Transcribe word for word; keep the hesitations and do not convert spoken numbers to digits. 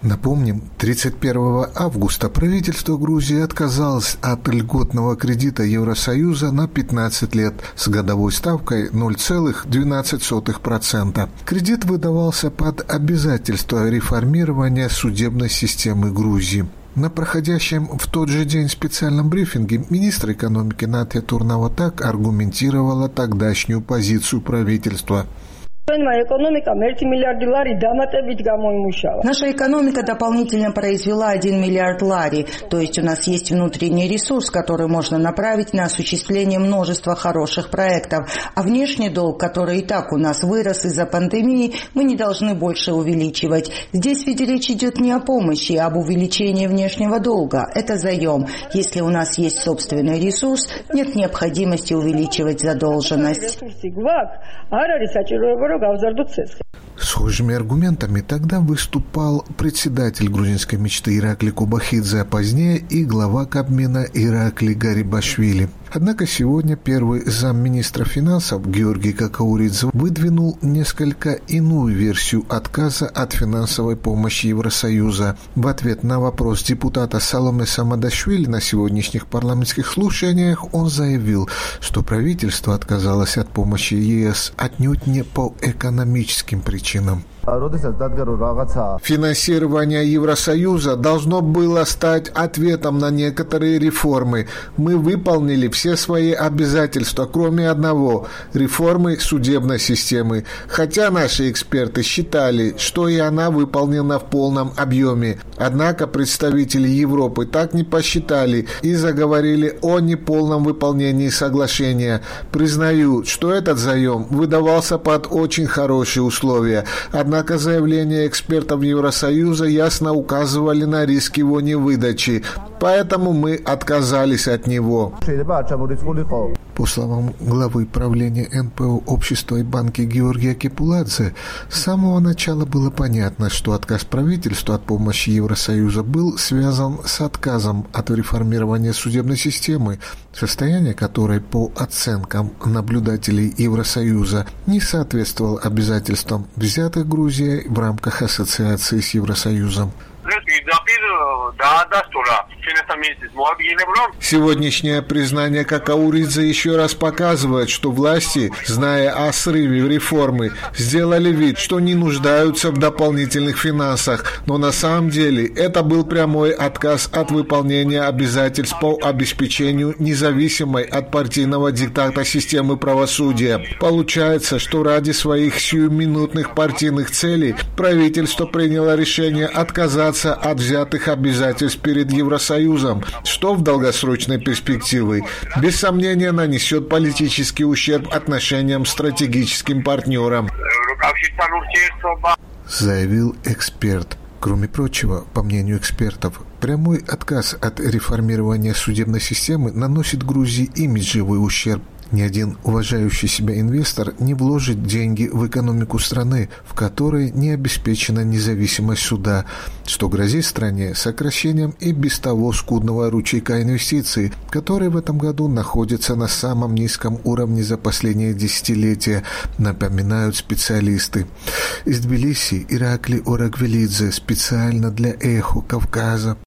Напомним, тридцать первого августа правительство Грузии отказалось от льготного кредита Евросоюза на пятнадцать лет с годовой ставкой ноль целых двенадцать сотых процента. Кредит выдавался под обязательство реформирования судебной системы Грузии. На проходящем в тот же день специальном брифинге министр экономики Натя Турнаватак аргументировала тогдашнюю позицию правительства. Наша экономика дополнительно произвела один миллиард лари, то есть у нас есть внутренний ресурс, который можно направить на осуществление множества хороших проектов, а внешний долг, который и так у нас вырос из-за пандемии, мы не должны больше увеличивать. Здесь ведь речь идет не о помощи, а об увеличении внешнего долга. Это заем. Если у нас есть собственный ресурс, нет необходимости увеличивать задолженность. Схожими аргументами тогда выступал председатель грузинской мечты Иракли Кобахидзе, а позднее и глава Кабмина Иракли Гарибашвили. Однако сегодня первый замминистра финансов Георгий Какауридзе выдвинул несколько иную версию отказа от финансовой помощи Евросоюза. В ответ на вопрос депутата Саломе Самадашвили на сегодняшних парламентских слушаниях он заявил, что правительство отказалось от помощи ЕС отнюдь не по экономическим причинам. Финансирование Евросоюза должно было стать ответом на некоторые реформы. Мы выполнили все свои обязательства, кроме одного – реформы судебной системы. Хотя наши эксперты считали, что и она выполнена в полном объеме. Однако представители Европы так не посчитали и заговорили о неполном выполнении соглашения. Признаю, что этот заем выдавался под очень хорошие условия. Однако заявления экспертов Евросоюза ясно указывали на риск его невыдачи, поэтому мы отказались от него. По словам главы правления эн пэ о общества и банки Георгия Кепуладзе, с самого начала было понятно, что отказ правительства от помощи Евросоюза был связан с отказом от реформирования судебной системы, состояние которой, по оценкам наблюдателей Евросоюза, не соответствовало обязательствам, взятых Грузией в рамках ассоциации с Евросоюзом. Сегодняшнее признание Какауридзе еще раз показывает, что власти, зная о срыве реформы, сделали вид, что не нуждаются в дополнительных финансах, но на самом деле это был прямой отказ от выполнения обязательств по обеспечению независимой от партийного диктата системы правосудия. Получается, что ради своих сиюминутных партийных целей правительство приняло решение отказаться от взятых обязательств перед Евросоюзом, что в долгосрочной перспективе без сомнения нанесет политический ущерб отношениям с стратегическим партнером, заявил эксперт. Кроме прочего, по мнению экспертов, прямой отказ от реформирования судебной системы наносит Грузии имиджевый ущерб. Ни один уважающий себя инвестор не вложит деньги в экономику страны, в которой не обеспечена независимость суда, что грозит стране сокращением и без того скудного ручейка инвестиций, который в этом году находится на самом низком уровне за последние десятилетия, напоминают специалисты. Из Тбилиси Иракли Орагвелидзе специально для «Эхо Кавказа».